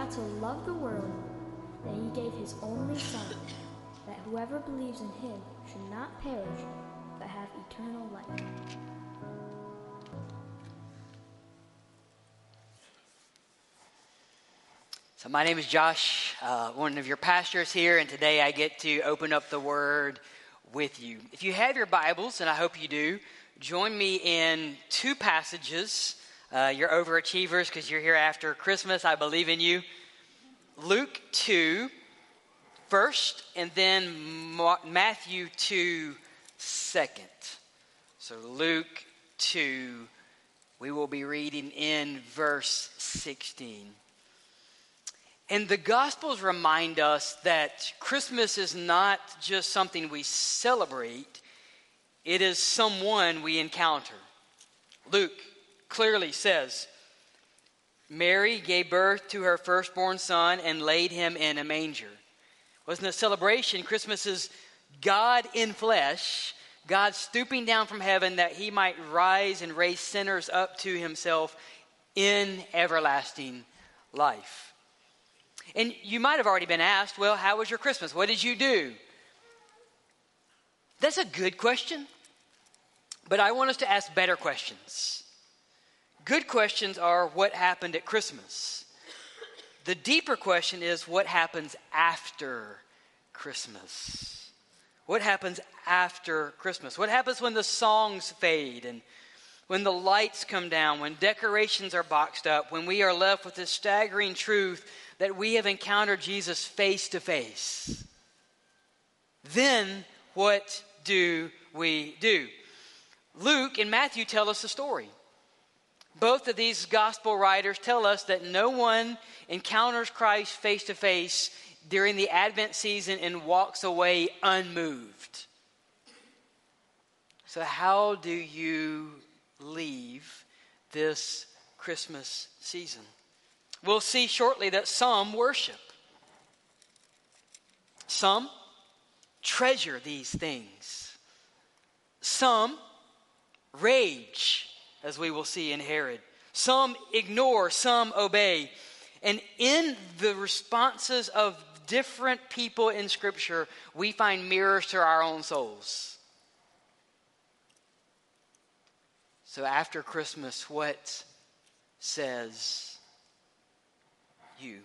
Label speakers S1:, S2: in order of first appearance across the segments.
S1: God so loved the world that he gave his only Son, that whoever believes in him should not perish, but have eternal life.
S2: So my name is Josh, one of your pastors here, and today I get to open up the Word with you. If you have your Bibles, and I hope you do, join me in two passages. You're overachievers because you're here after Christmas. I believe in you. Luke 2 first, and then Matthew 2 second. So Luke 2, we will be reading in verse 16. And the Gospels remind us that Christmas is not just something we celebrate, it is someone we encounter. Luke clearly says, Mary gave birth to her firstborn son and laid him in a manger. It wasn't a celebration. Christmas is God in flesh, God stooping down from heaven that he might rise and raise sinners up to himself in everlasting life. And you might have already been asked, well, how was your Christmas? What did you do? That's a good question. But I want us to ask better questions. Good questions are what happened at Christmas. The deeper question is what happens after Christmas? What happens after Christmas? What happens when the songs fade and when the lights come down, when decorations are boxed up, when we are left with this staggering truth that we have encountered Jesus face to face? Then what do we do? Luke and Matthew tell us the story. Both of these gospel writers tell us that no one encounters Christ face to face during the Advent season and walks away unmoved. So how do you leave this Christmas season? We'll see shortly that some worship. Some treasure these things. Some rage, as we will see in Herod. Some ignore, some obey. And in the responses of different people in Scripture, we find mirrors to our own souls. So after Christmas, what says you?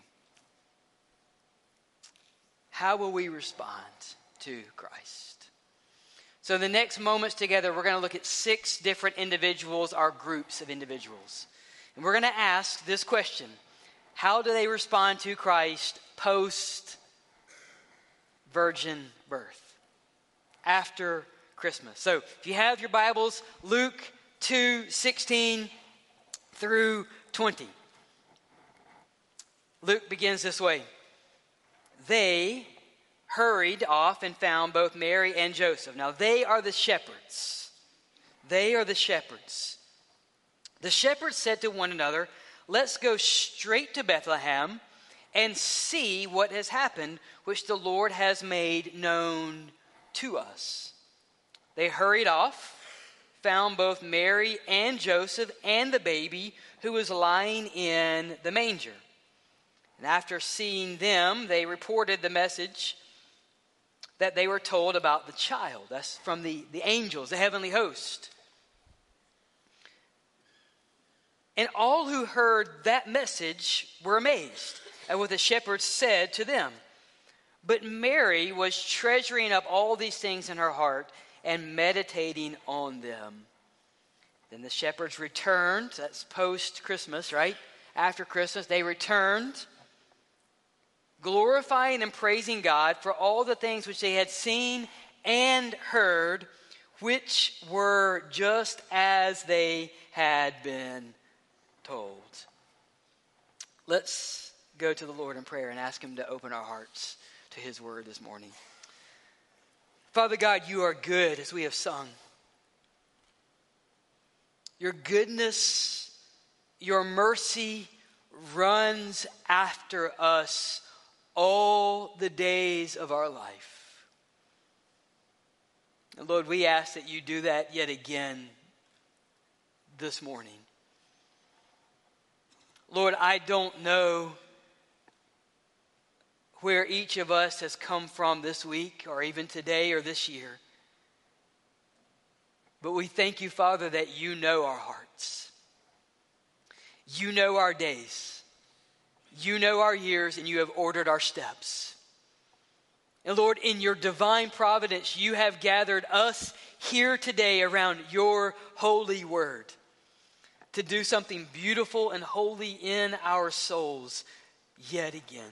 S2: How will we respond to Christ? So the next moments together, we're going to look at 6 different individuals, or groups of individuals. And we're going to ask this question: how do they respond to Christ post-virgin birth? After Christmas. So if you have your Bibles, Luke 2:16 through 20. Luke begins this way. They hurried off and found both Mary and Joseph. Now they are the shepherds. They are the shepherds. The shepherds said to one another, let's go straight to Bethlehem and see what has happened, which the Lord has made known to us. They hurried off, found both Mary and Joseph and the baby who was lying in the manger. And after seeing them, they reported the message that they were told about the child. That's from the angels, the heavenly host. And all who heard that message were amazed at what the shepherds said to them. But Mary was treasuring up all these things in her heart and meditating on them. Then the shepherds returned. That's post-Christmas, right? After Christmas, they returned, glorifying and praising God for all the things which they had seen and heard, which were just as they had been told. Let's go to the Lord in prayer and ask him to open our hearts to his word this morning. Father God, you are good, as we have sung. Your goodness, your mercy runs after us all the days of our life. And Lord, we ask that you do that yet again this morning. Lord, I don't know where each of us has come from this week or even today or this year. But we thank you, Father, that you know our hearts. You know our days. You know our years, and you have ordered our steps. And Lord, in your divine providence, you have gathered us here today around your holy word to do something beautiful and holy in our souls yet again.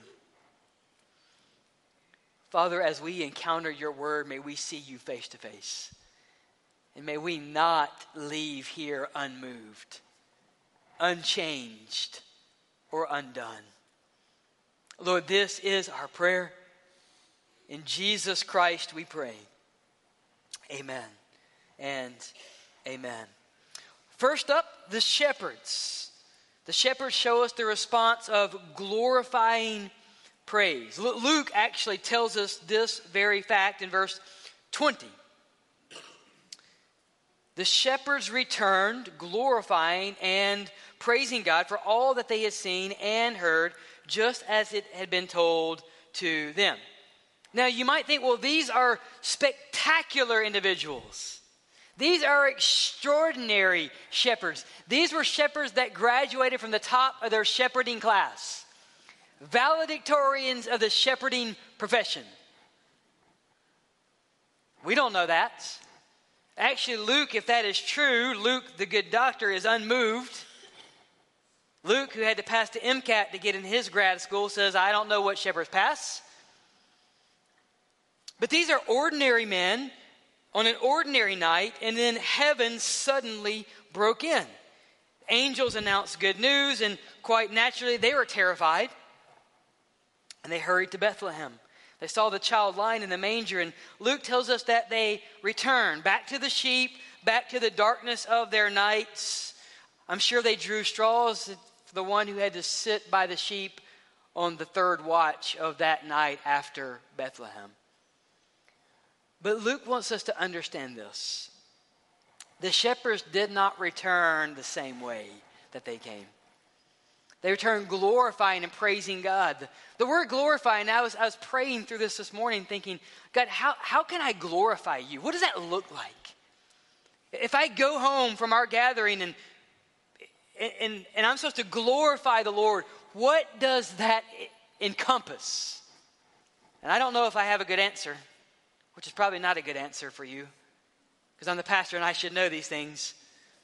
S2: Father, as we encounter your word, may we see you face to face. And may we not leave here unmoved, unchanged, or undone. Lord, this is our prayer. In Jesus Christ we pray. Amen and amen. First up, the shepherds. The shepherds show us the response of glorifying praise. Luke actually tells us this very fact in verse 20. The shepherds returned, glorifying and praising God for all that they had seen and heard, just as it had been told to them. Now, you might think, well, these are spectacular individuals. These are extraordinary shepherds. These were shepherds that graduated from the top of their shepherding class. Valedictorians of the shepherding profession. We don't know that. Actually, Luke, if that is true, Luke, the good doctor, is unmoved. Luke, who had to pass the MCAT to get in his grad school, says, I don't know what shepherds pass. But these are ordinary men on an ordinary night, and then heaven suddenly broke in. Angels announced good news, and quite naturally, they were terrified. And they hurried to Bethlehem. They saw the child lying in the manger, and Luke tells us that they returned back to the sheep, back to the darkness of their nights. I'm sure they drew straws for the one who had to sit by the sheep on the third watch of that night after Bethlehem. But Luke wants us to understand this. The shepherds did not return the same way that they came. They returned glorifying and praising God. The word glorifying, I was praying through this morning thinking, God, how can I glorify you? What does that look like? If I go home from our gathering and I'm supposed to glorify the Lord, what does that encompass? And I don't know if I have a good answer, which is probably not a good answer for you, because I'm the pastor and I should know these things.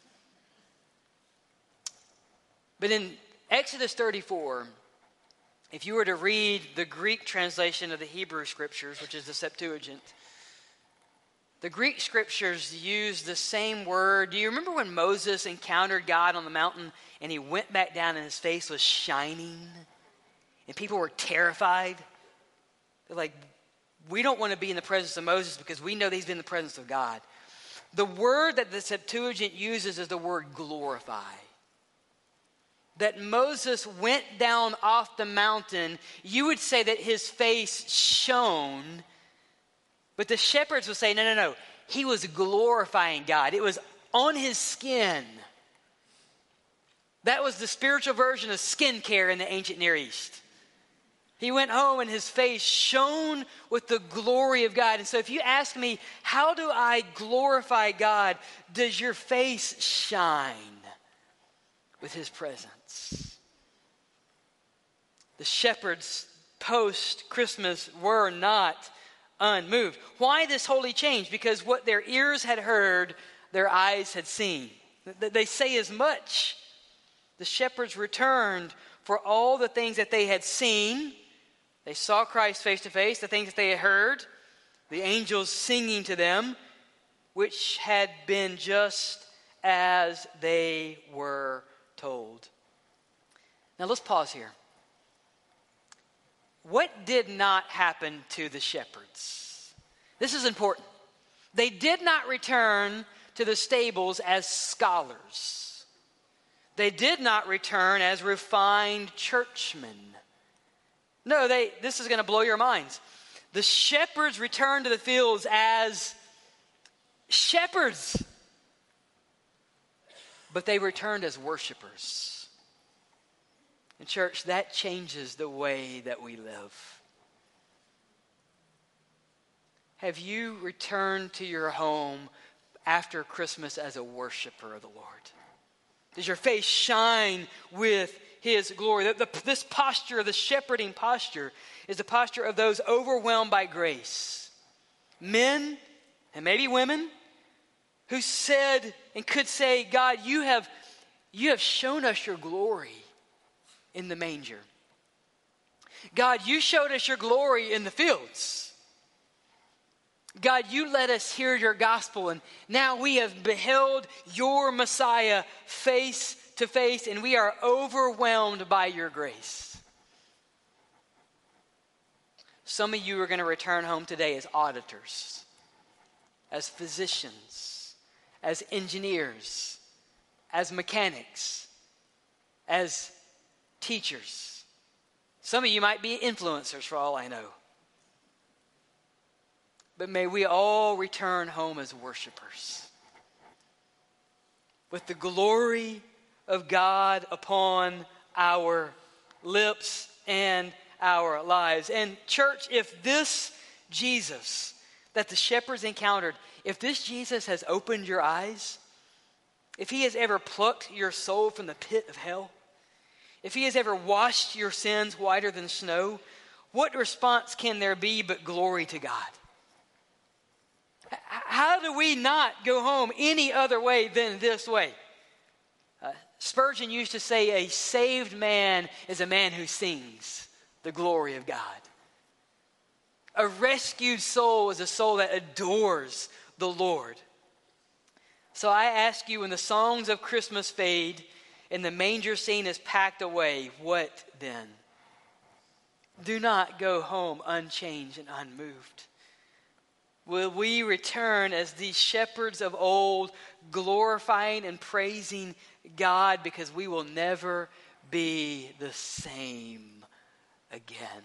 S2: But in Exodus 34, if you were to read the Greek translation of the Hebrew scriptures, which is the Septuagint, the Greek scriptures use the same word. Do you remember when Moses encountered God on the mountain and he went back down and his face was shining and people were terrified? They're like, we don't want to be in the presence of Moses because we know that he's been in the presence of God. The word that the Septuagint uses is the word glorify. That Moses went down off the mountain, you would say that his face shone, but the shepherds would say, no. He was glorifying God. It was on his skin. That was the spiritual version of skincare in the ancient Near East. He went home and his face shone with the glory of God. And so if you ask me, how do I glorify God? Does your face shine with his presence? The shepherds post-Christmas were not unmoved. Why this holy change? Because what their ears had heard, their eyes had seen. They say as much. The shepherds returned for all the things that they had seen. They saw Christ face to face, the things that they had heard, the angels singing to them, which had been just as they were told. Now let's pause here. What did not happen to the shepherds? This is important. They did not return to the stables as scholars. They did not return as refined churchmen. No, this is going to blow your minds. The shepherds returned to the fields as shepherds. But they returned as worshipers. In church, that changes the way that we live. have you returned to your home after Christmas as a worshiper of the Lord? Does your face shine with his glory? This posture, the shepherding posture, is the posture of those overwhelmed by grace. Men, and maybe women, who said and could say, God, you have shown us your glory in the manger. God, you showed us your glory in the fields. God, you let us hear your gospel, and now we have beheld your Messiah face to face, and we are overwhelmed by your grace. Some of you are going to return home today as auditors, as physicians, as engineers, as mechanics, as teachers. Some of you might be influencers for all I know. But may we all return home as worshipers, with the glory of God upon our lips and our lives. And church, if this Jesus that the shepherds encountered, if this Jesus has opened your eyes, if he has ever plucked your soul from the pit of hell, if he has ever washed your sins whiter than snow, what response can there be but glory to God? How do we not go home any other way than this way? Spurgeon used to say, a saved man is a man who sings the glory of God. A rescued soul is a soul that adores the Lord. So I ask you, when the songs of Christmas fade and the manger scene is packed away, what then? Do not go home unchanged and unmoved. Will we return as these shepherds of old, glorifying and praising God, because we will never be the same again?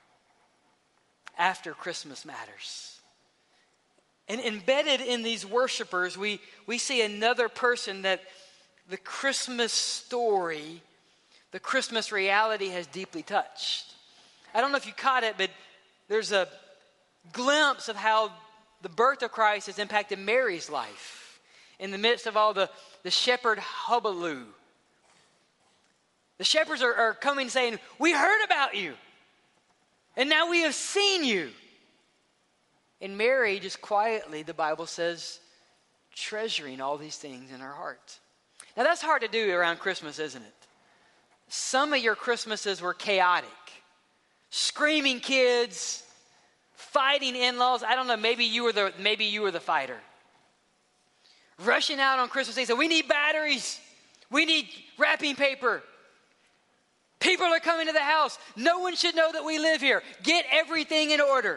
S2: After Christmas matters. And embedded in these worshipers, we see another person that the Christmas story, the Christmas reality has deeply touched. I don't know if you caught it, but there's a glimpse of how the birth of Christ has impacted Mary's life in the midst of all the shepherd hullabaloo. The shepherds are coming saying, we heard about you, and now we have seen you. And Mary, just quietly, the Bible says, treasuring all these things in her heart. Now that's hard to do around Christmas, isn't it? Some of your Christmases were chaotic. Screaming kids, fighting in-laws. I don't know, maybe you were the fighter. Rushing out on Christmas Day, so we need batteries. We need wrapping paper. People are coming to the house. No one should know that we live here. Get everything in order.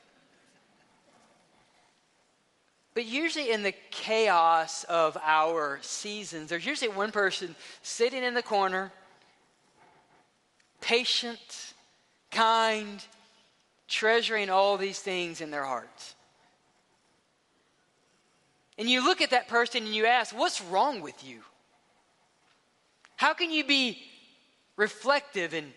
S2: But usually in the chaos of our seasons, there's usually one person sitting in the corner, patient, kind, treasuring all these things in their hearts. And you look at that person and you ask, what's wrong with you? How can you be reflective and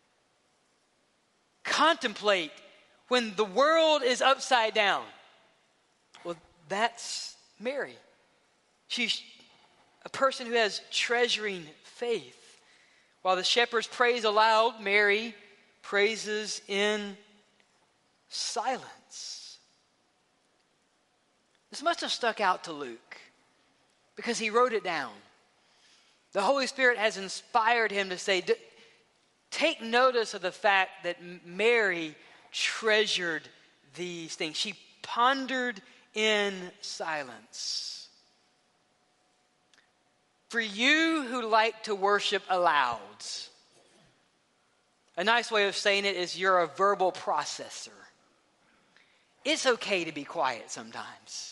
S2: contemplate when the world is upside down? Well, that's Mary. She's a person who has treasuring faith. While the shepherds praise aloud, Mary praises in silence. This must have stuck out to Luke because he wrote it down. The Holy Spirit has inspired him to say, take notice of the fact that Mary treasured these things. She pondered in silence. For you who like to worship aloud, a nice way of saying it is you're a verbal processor. It's okay to be quiet sometimes.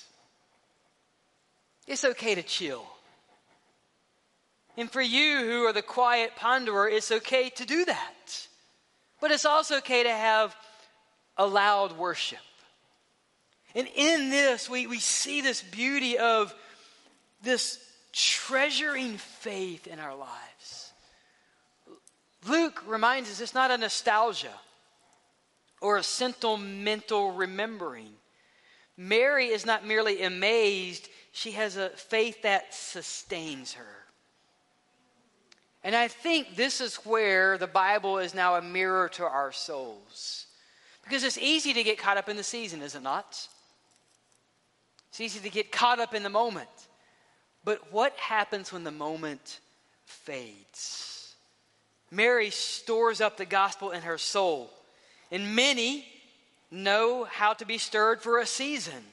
S2: It's okay to chill. And for you who are the quiet ponderer, it's okay to do that. But it's also okay to have a loud worship. And in this, we see this beauty of this treasuring faith in our lives. Luke reminds us it's not a nostalgia or a sentimental remembering. Mary is not merely amazed, she has a faith that sustains her. And I think this is where the Bible is now a mirror to our souls. Because it's easy to get caught up in the season, is it not? It's easy to get caught up in the moment. But what happens when the moment fades? Mary stores up the gospel in her soul. And many know how to be stirred for a season.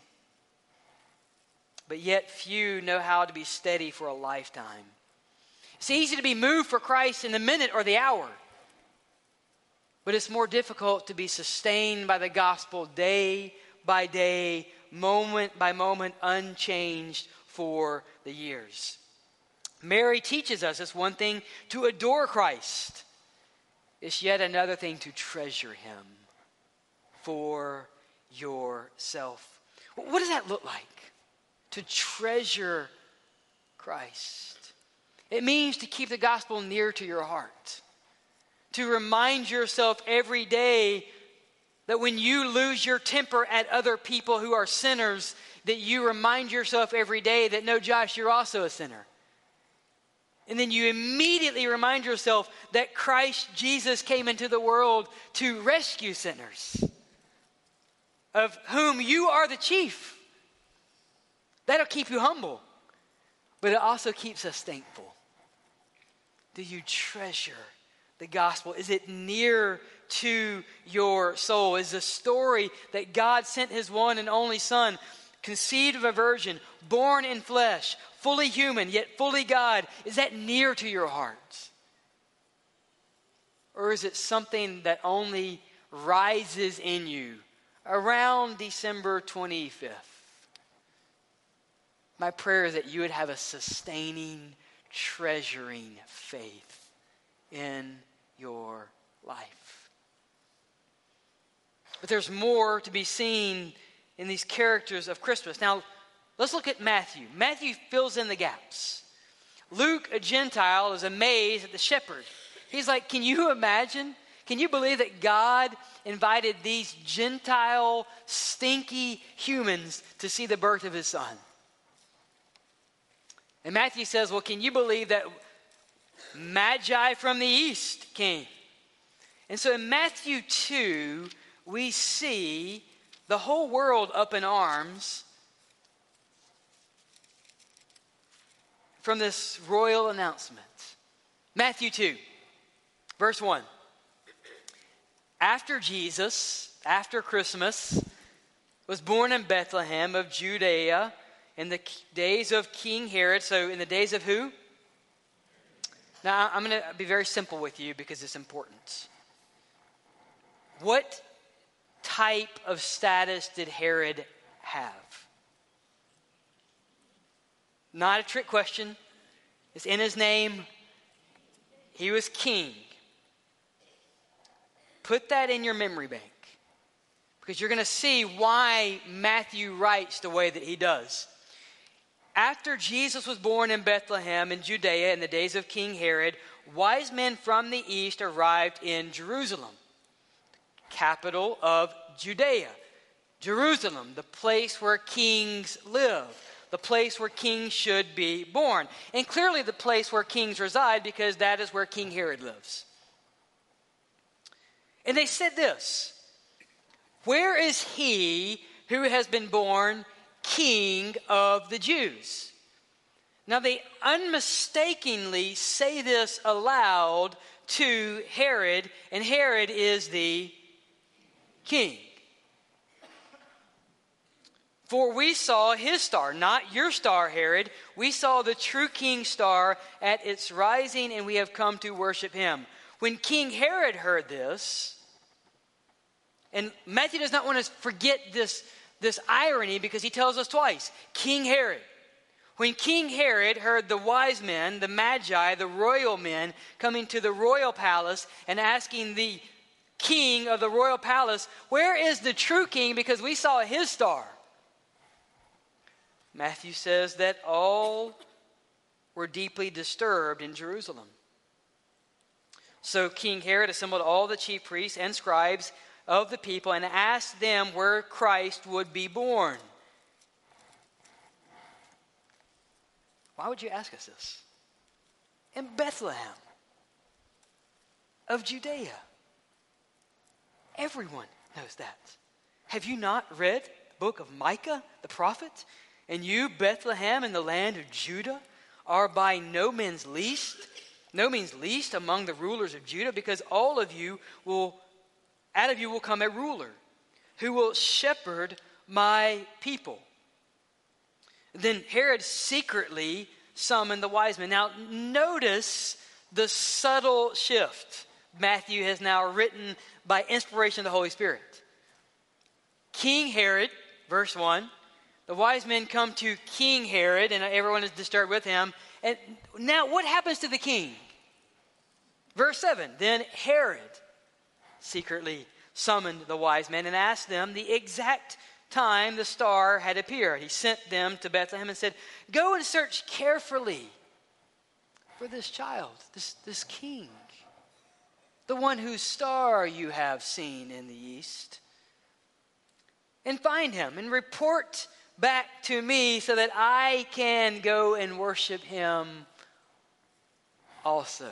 S2: But yet few know how to be steady for a lifetime. It's easy to be moved for Christ in the minute or the hour. But it's more difficult to be sustained by the gospel day by day, moment by moment, unchanged for the years. Mary teaches us it's one thing to adore Christ. It's yet another thing to treasure him for yourself. What does that look like? To treasure Christ. It means to keep the gospel near to your heart. To remind yourself every day that when you lose your temper at other people who are sinners, that you remind yourself every day that, no, Josh, you're also a sinner. And then you immediately remind yourself that Christ Jesus came into the world to rescue sinners, of whom you are the chief. That'll keep you humble, but it also keeps us thankful. Do you treasure the gospel? Is it near to your soul? Is the story that God sent his one and only Son, conceived of a virgin, born in flesh, fully human, yet fully God, is that near to your heart? Or is it something that only rises in you around December 25th? My prayer is that you would have a sustaining, treasuring faith in your life. But there's more to be seen in these characters of Christmas. Now, let's look at Matthew. Matthew fills in the gaps. Luke, a Gentile, is amazed at the shepherd. He's like, can you imagine? Can you believe that God invited these Gentile, stinky humans to see the birth of his son? And Matthew says, well, can you believe that Magi from the east came? And so in Matthew 2, we see the whole world up in arms from this royal announcement. Matthew 2, verse 1. After Jesus, after Christmas, was born in Bethlehem of Judea in the days of King Herod. So in the days of who? Now I'm going to be very simple with you because it's important. What type of status did Herod have? Not a trick question. It's in his name. He was king. Put that in your memory bank, because you're going to see why Matthew writes the way that he does. After Jesus was born in Bethlehem in Judea in the days of King Herod, wise men from the east arrived in Jerusalem, capital of Judea. Jerusalem, the place where kings live, the place where kings should be born. And clearly the place where kings reside, because that is where King Herod lives. And they said this, where is he who has been born King of the Jews? Now they unmistakably say this aloud to Herod, and Herod is the king. For we saw his star, not your star, Herod. We saw the true king's star at its rising, and we have come to worship him. When King Herod heard this, and Matthew does not want to forget this irony, because he tells us twice, King Herod. When King Herod heard the wise men, the Magi, the royal men, coming to the royal palace and asking the king of the royal palace, where is the true king, because we saw his star? Matthew says that all were deeply disturbed in Jerusalem. So King Herod assembled all the chief priests and scribes of the people and asked them where Christ would be born. Why would you ask us this? In Bethlehem of Judea. Everyone knows that. Have you not read the book of Micah, the prophet? And you, Bethlehem, in the land of Judah, are by no means least among the rulers of Judah, because out of you will come a ruler who will shepherd my people. Then Herod secretly summoned the wise men. Now, notice the subtle shift Matthew has now written by inspiration of the Holy Spirit. King Herod, verse 1, the wise men come to King Herod, and everyone is disturbed with him. And now what happens to the king? Verse 7, then Herod secretly summoned the wise men and asked them the exact time the star had appeared. He sent them to Bethlehem and said, go and search carefully for this child, this king, the one whose star you have seen in the east. And find him and report back to me so that I can go and worship him also.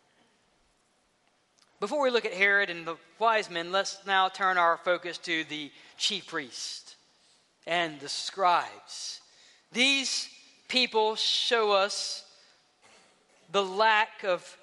S2: Before we look at Herod and the wise men, let's now turn our focus to the chief priest and the scribes. These people show us the lack of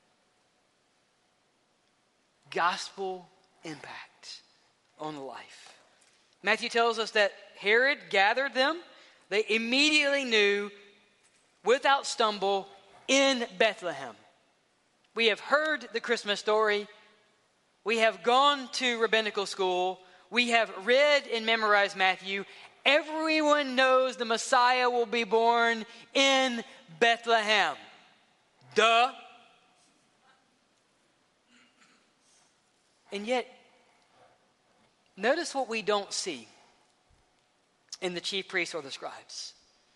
S2: gospel impact on the life. Matthew tells us that Herod gathered them. They immediately knew, without stumble, in Bethlehem. We have heard the Christmas story. We have gone to rabbinical school. We have read and memorized Matthew. Everyone knows the Messiah will be born in Bethlehem. Duh. And yet, notice what we don't see in the chief priests or the scribes.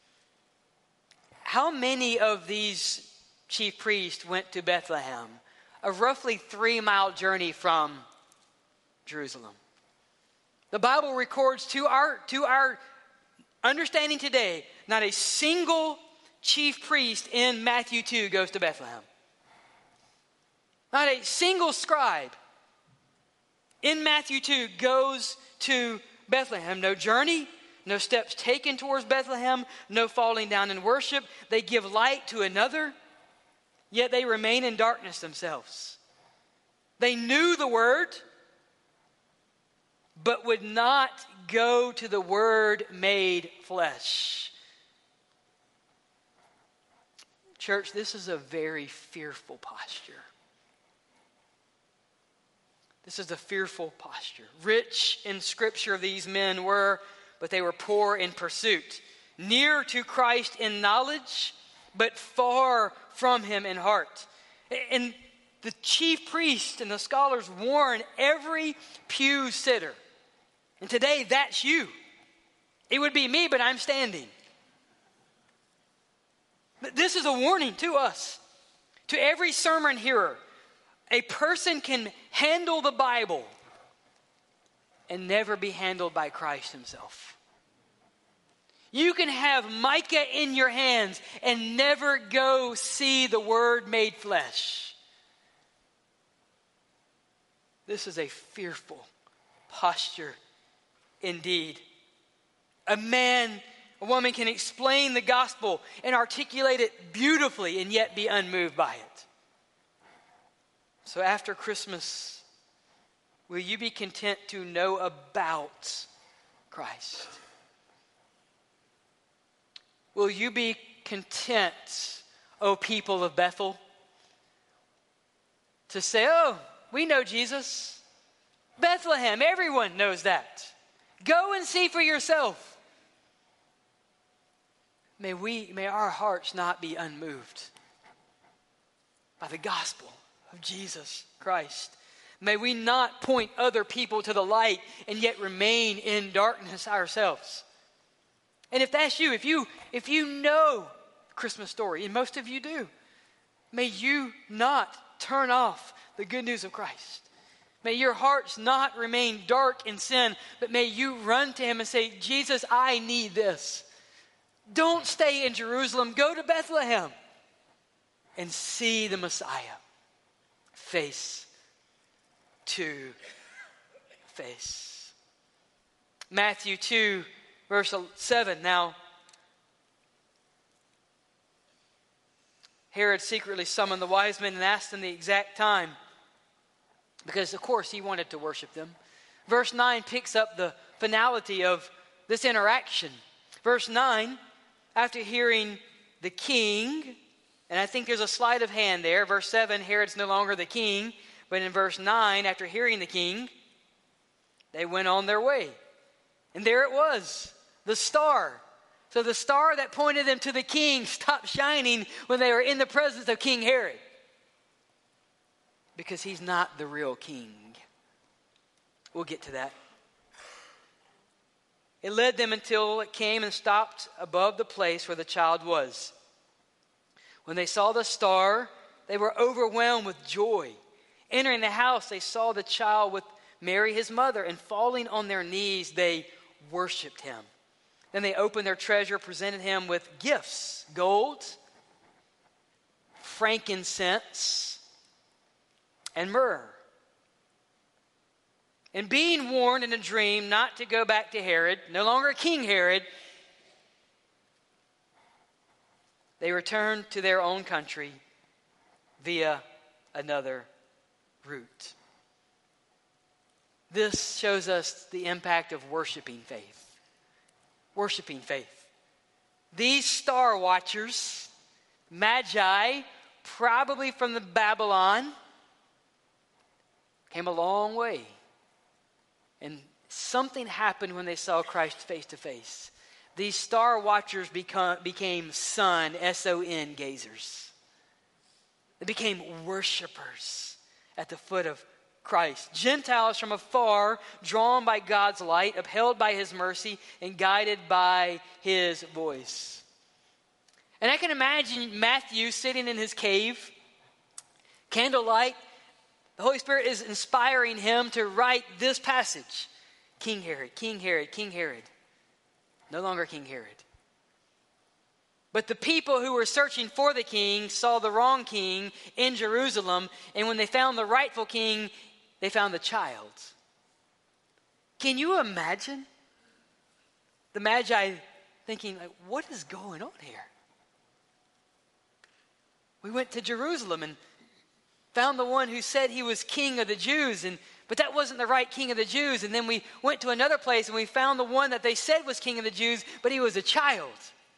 S2: How many of these chief priests went to Bethlehem, a roughly 3-mile journey from Jerusalem? The Bible records to our understanding today, not a single chief priest in Matthew 2 goes to Bethlehem. Not a single scribe in Matthew 2 goes to Bethlehem. No journey, no steps taken towards Bethlehem, no falling down in worship. They give light to another, yet they remain in darkness themselves. They knew the word, but would not go to the word made flesh. Church, this is a very fearful posture. This is a fearful posture. Rich in Scripture these men were, but they were poor in pursuit. Near to Christ in knowledge, but far from him in heart. And the chief priest and the scholars warn every pew sitter. And today, that's you. It would be me, but I'm standing. This is a warning to us, to every sermon hearer. A person can handle the Bible and never be handled by Christ himself. You can have Micah in your hands and never go see the Word made flesh. This is a fearful posture indeed. A woman can explain the gospel and articulate it beautifully and yet be unmoved by it. So after Christmas, will you be content to know about Christ? Will you be content, O people of Bethel, to say, oh, we know Jesus. Bethlehem, everyone knows that. Go and see for yourself. May our hearts not be unmoved by the gospel of Jesus Christ. May we not point other people to the light and yet remain in darkness ourselves. And if that's you, if you know the Christmas story, and most of you do, may you not turn off the good news of Christ. May your hearts not remain dark in sin, but may you run to him and say, Jesus, I need this. Don't stay in Jerusalem. Go to Bethlehem and see the Messiah face to face. Matthew 2, verse 7. Now, Herod secretly summoned the wise men and asked them the exact time, because, of course, he wanted to worship them. Verse 9 picks up the finality of this interaction. Verse 9, after hearing the king, and I think there's a sleight of hand there. Verse 7, Herod's no longer the king. But in verse 9, after hearing the king, they went on their way. And there it was, the star. So the star that pointed them to the king stopped shining when they were in the presence of King Herod. Because he's not the real king. We'll get to that. It led them until it came and stopped above the place where the child was. When they saw the star, they were overwhelmed with joy. Entering the house, they saw the child with Mary, his mother, and falling on their knees, they worshiped him. Then they opened their treasure, presented him with gifts, gold, frankincense, and myrrh. And being warned in a dream not to go back to Herod, no longer King Herod, they returned to their own country via another route. This shows us the impact of worshiping faith. Worshiping faith. These star watchers, magi, probably from the Babylon, came a long way. And something happened when they saw Christ face to face. These star watchers became sun, S-O-N, gazers. They became worshipers at the foot of Christ. Gentiles from afar, drawn by God's light, upheld by his mercy, and guided by his voice. And I can imagine Matthew sitting in his cave, candlelight. The Holy Spirit is inspiring him to write this passage. King Herod, King Herod, King Herod. No longer King Herod. But the people who were searching for the king saw the wrong king in Jerusalem. And when they found the rightful king, they found the child. Can you imagine the Magi thinking, like, what is going on here? We went to Jerusalem and found the one who said he was king of the Jews, but that wasn't the right king of the Jews. And then we went to another place and we found the one that they said was king of the Jews, but he was a child.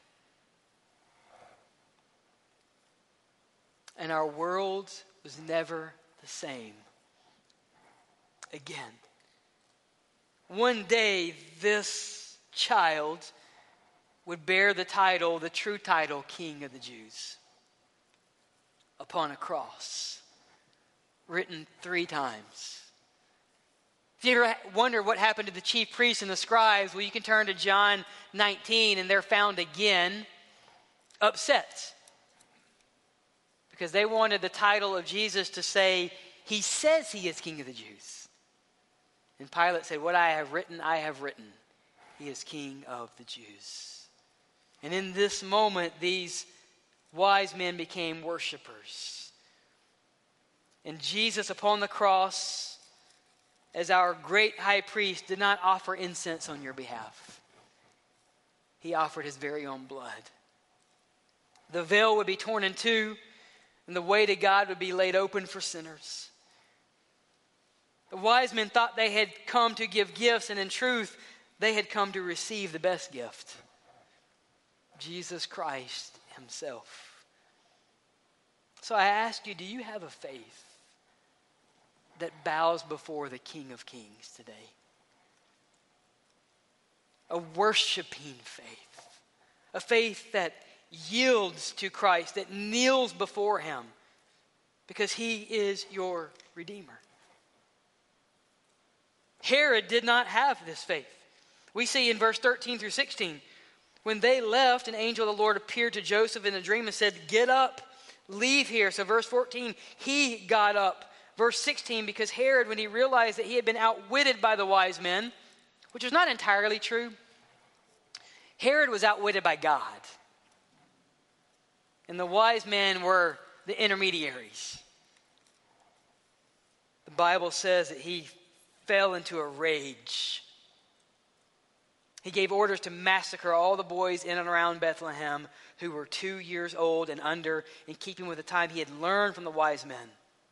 S2: And our world was never the same again. One day, this child would bear the title, the true title, King of the Jews, upon a cross, written 3 times. If you ever wonder what happened to the chief priests and the scribes, well, you can turn to John 19, and they're found again upset. Because they wanted the title of Jesus to say, he says he is King of the Jews. And Pilate said, what I have written, I have written. He is King of the Jews. And in this moment, these wise men became worshipers. And Jesus upon the cross, as our great high priest, did not offer incense on your behalf. He offered his very own blood. The veil would be torn in two, and the way to God would be laid open for sinners. The wise men thought they had come to give gifts, and in truth, they had come to receive the best gift, Jesus Christ himself. So I ask you, do you have a faith that bows before the King of Kings today? A worshiping faith. A faith that yields to Christ, that kneels before him because he is your Redeemer. Herod did not have this faith. We see in verse 13 through 16, when they left, an angel of the Lord appeared to Joseph in a dream and said, get up, leave here. So verse 14, he got up. Verse 16, because Herod, when he realized that he had been outwitted by the wise men, which was not entirely true, Herod was outwitted by God. And the wise men were the intermediaries. The Bible says that he fell into a rage. He gave orders to massacre all the boys in and around Bethlehem who were 2 years old and under, in keeping with the time he had learned from the wise men.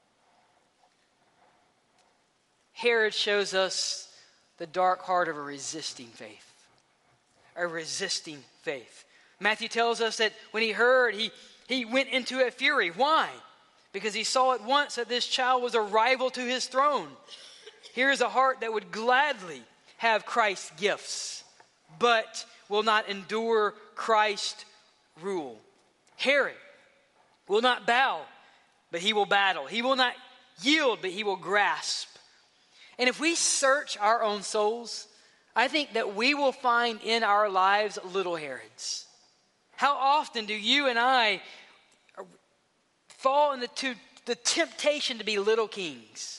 S2: Herod shows us the dark heart of a resisting faith. A resisting faith. Matthew tells us that when he heard, he went into a fury. Why? Because he saw at once that this child was a rival to his throne. Here is a heart that would gladly have Christ's gifts, but will not endure Christ's rule. Herod will not bow, but he will battle. He will not yield, but he will grasp. And if we search our own souls, I think that we will find in our lives little Herods. How often do you and I fall into the temptation to be little kings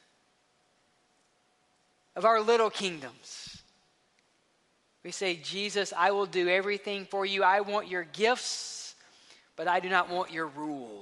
S2: of our little kingdoms? We say, Jesus, I will do everything for you. I want your gifts, but I do not want your rule.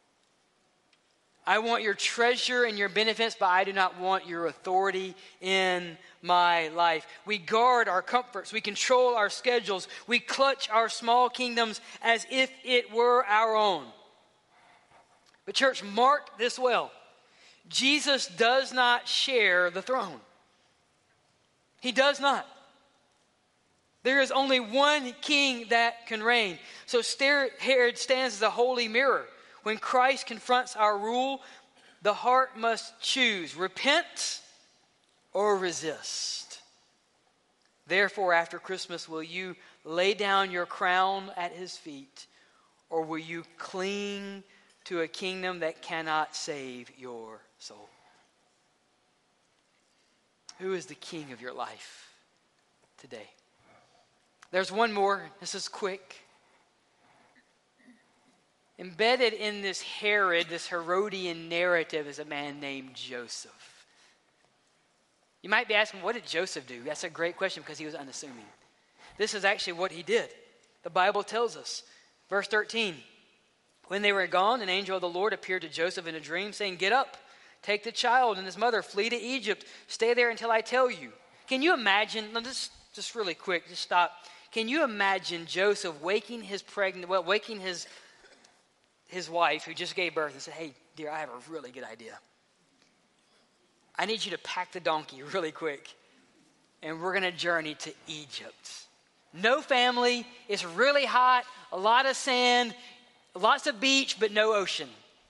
S2: I want your treasure and your benefits, but I do not want your authority in my life. We guard our comforts. We control our schedules. We clutch our small kingdoms as if it were our own. But church, mark this well. Jesus does not share the throne. He does not. There is only one king that can reign. So Herod stands as a holy mirror. When Christ confronts our rule, the heart must choose, repent or resist. Therefore, after Christmas, will you lay down your crown at his feet, or will you cling to a kingdom that cannot save your soul? Who is the king of your life today? There's one more. This is quick. Embedded in this Herod, this Herodian narrative, is a man named Joseph. You might be asking, what did Joseph do? That's a great question because he was unassuming. This is actually what he did. The Bible tells us. Verse 13. When they were gone, an angel of the Lord appeared to Joseph in a dream, saying, "Get up, take the child and his mother, flee to Egypt. Stay there until I tell you." Can you imagine, just really quick, just stop. Can you imagine Joseph waking his wife who just gave birth and said, "Hey, dear, I have a really good idea. I need you to pack the donkey really quick, and we're going to journey to Egypt. No family, it's really hot, a lot of sand, lots of beach, but no ocean."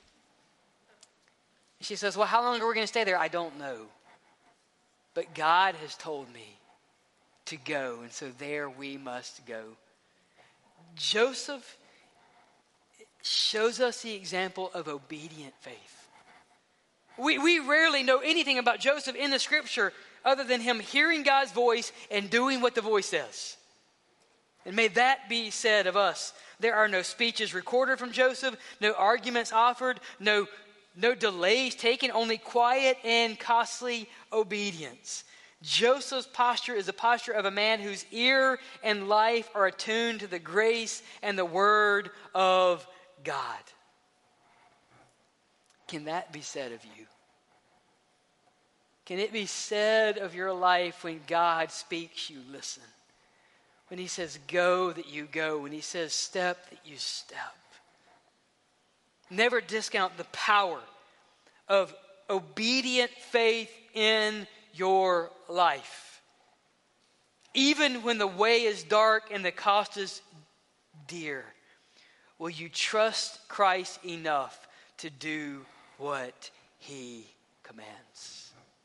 S2: She says, "Well, how long are we going to stay there?" "I don't know, but God has told me to go, and so there we must go." Joseph shows us the example of obedient faith. We rarely know anything about Joseph in the scripture other than him hearing God's voice and doing what the voice says. And may that be said of us. There are no speeches recorded from Joseph, no arguments offered, no delays taken, only quiet and costly obedience. Joseph's posture is the posture of a man whose ear and life are attuned to the grace and the word of God. Can that be said of you? Can it be said of your life when God speaks, you listen? When he says go, that you go. When he says step, that you step. Never discount the power of obedient faith in your life. Even when the way is dark and the cost is dear, will you trust Christ enough to do what he commands?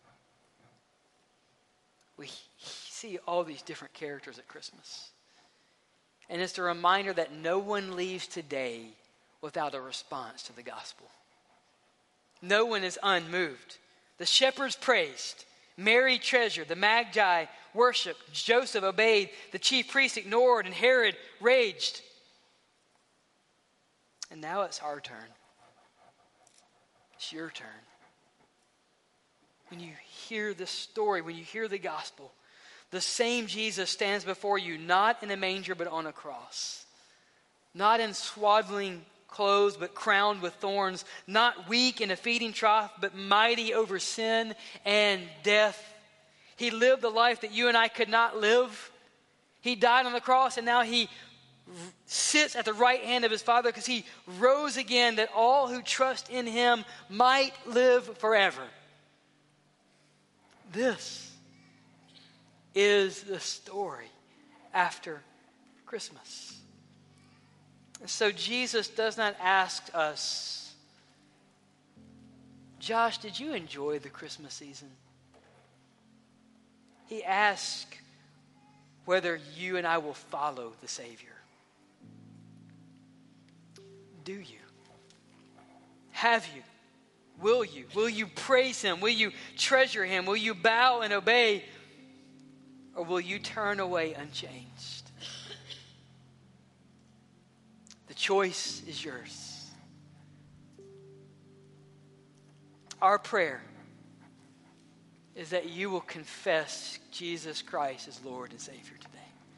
S2: We see all these different characters at Christmas. And it's a reminder that no one leaves today without a response to the gospel. No one is unmoved. The shepherds praised, Mary treasured, the Magi worshiped, Joseph obeyed, the chief priests ignored, and Herod raged. And now it's our turn. It's your turn. When you hear this story, when you hear the gospel, The same Jesus stands before you, not in a manger, but on a cross. Not in swaddling clothes, but crowned with thorns. Not weak in a feeding trough, but mighty over sin and death. He lived the life that you and I could not live. He died on the cross, and now he sits at the right hand of his Father because he rose again, that all who trust in him might live forever. This is the story after Christmas. And so Jesus does not ask us, Josh, did you enjoy the Christmas season? He asks whether you and I will follow the Savior. Do you? Have you? Will you? Will you praise him? Will you treasure him? Will you bow and obey? Or will you turn away unchanged? The choice is yours. Our prayer is that you will confess Jesus Christ as Lord and Savior today.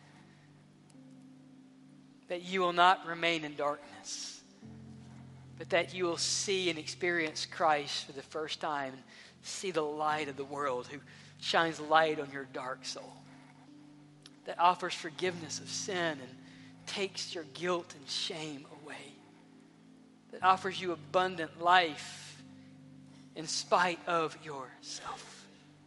S2: That you will not remain in darkness, but that you will see and experience Christ for the first time and see the light of the world who shines light on your dark soul. That offers forgiveness of sin and takes your guilt and shame away. That offers you abundant life in spite of yourself.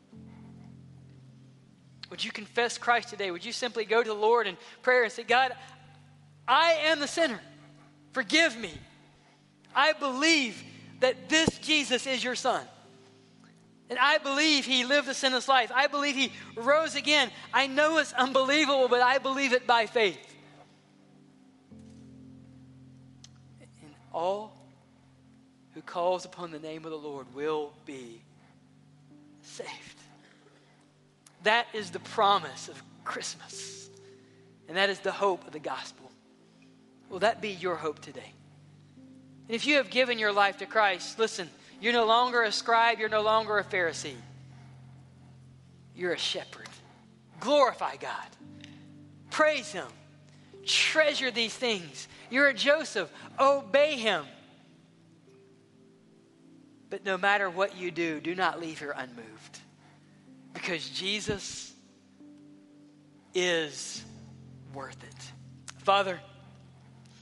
S2: Would you confess Christ today? Would you simply go to the Lord in prayer and say, God, I am the sinner. Forgive me. I believe that this Jesus is your Son. And I believe he lived a sinless life. I believe he rose again. I know it's unbelievable, but I believe it by faith. And all who calls upon the name of the Lord will be saved. That is the promise of Christmas. And that is the hope of the gospel. Will that be your hope today? And if you have given your life to Christ, listen, you're no longer a scribe, you're no longer a Pharisee. You're a shepherd. Glorify God. Praise him. Treasure these things. You're a Joseph. Obey him. But no matter what you do, do not leave here unmoved. Because Jesus is worth it. Father,